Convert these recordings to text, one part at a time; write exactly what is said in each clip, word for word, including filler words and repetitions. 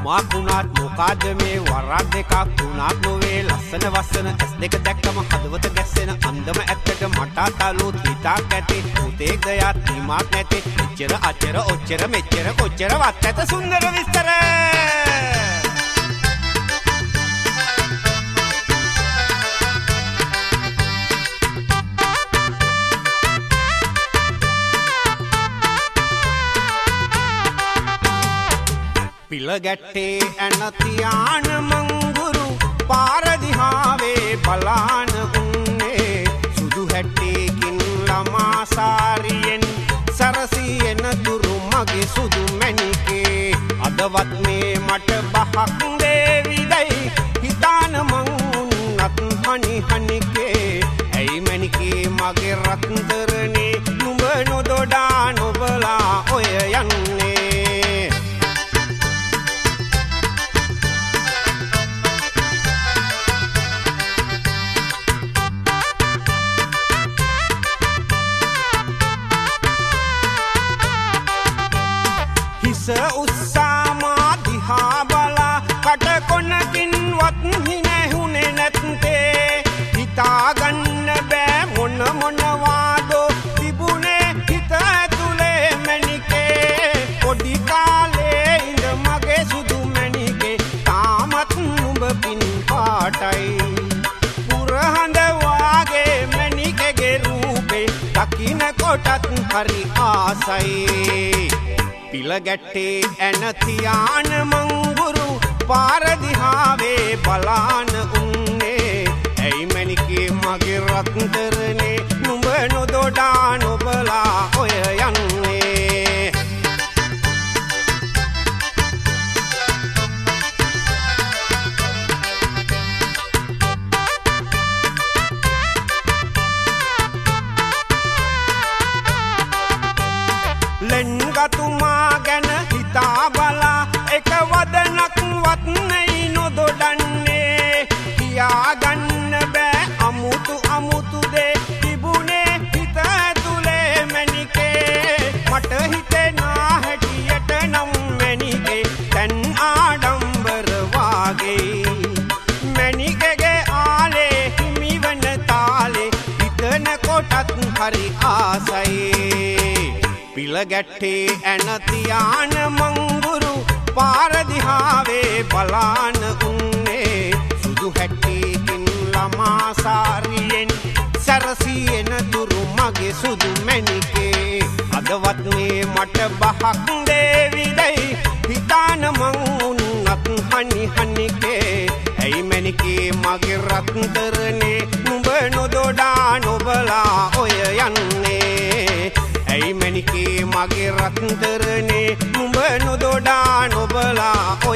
මාකුණාත් මොකාද මේ වරක් දෙකක් තුනක් නොවේ ලස්සන වස්සන ඇස් දෙක දැක්කම හදවත ගැස්සෙන අන්දම ඇත්තට මටත් අලුත් හිතක් ඇති පුතේක් දයාත් හිමක් නැති එච්චර අච්චර ඔච්චර මෙච්චර කොච්චර වත් ඇත සුන්දර විස්තර පිළ ගැට්ටේ ඇන තියාන මංගුරු පාර දිහාවේ බලාන උන්නේ සුදු හැට්ටේකින් ළමා සාරියෙන් සරසී එන තුරු මගේ සුදු මැණිකේ අදවත් මේ මට බහක් දේවිදයි හිතාන මං උන්නත් හනි හනිකේ ඇයි මැණිකේ මගේ රත්තරනේ නුඹ නොදොඩා නොබලා ඔය යන්නේ උස්සාමා දිහා බලා කටකොනකින් වත් හිනැහුනේ නැත්තේ හිතාගන්න බෑ මොන මොනවාදෝ තිබුණේ හිත ඇතුලේ මැණිකේ පොඩි කාලේ ඉඳ මගේ සුදු මැණිකේ තාමත් නුඹ පින් පාටයි පුරහඳ වාගේ මැණිකේගේ රූපේ දකින්න කොටත් හරි ආසයි පිළ ගැට්ටේ ඇන තියාන මංගුරු පාර දිහාවේ බලාන උන්නේ ඇයි මැණිකේ මගේ රත්තරනේ නුඹ නොදොඩා නොබලා ඔය යන්නේ ලෙන්ගතුමා ගැන හිතා බලා එක වදනක් වත් නැයි නොදොඩන්නේ කියාගන්න බෑ අමුතු අමුතු දේ තිබුණේ හිත ඇතුලේ මැණිකේ මට හිතෙනා හැටියට නම් මැණිකේ දැන් ආඩම්බර වාගේ මැණිකගේ ආලේ හිමිවන තාලේ හිතන කොටත් හරි ආසයි පිළ ගැට්ටේ ඇන තියාන මංගුරු පාර දිහාවේ බලාන උන්නේ සුදු හැට්ටේකින් ළමා සාරියෙන් සරසී එන තුරු මගේ සුදු මැණිකේ අදවත් මේ මට බහක් දේවිදයි හිතාන මං උන්නත් හනි හනිකේ ඇයි මැණිකේ මගේ රත්තරනේ නුඹ නොදොඩා නොබලා ඔය යන්නේ ඇයි මැණිකේ මගේ රත්තරනේ නුඹ නොදොඩා නොබලා ඔය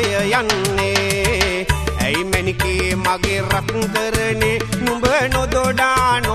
යන්නේ ඇයි මැණිකේ මගේ රත්තරනේ නුඹ නොදොඩා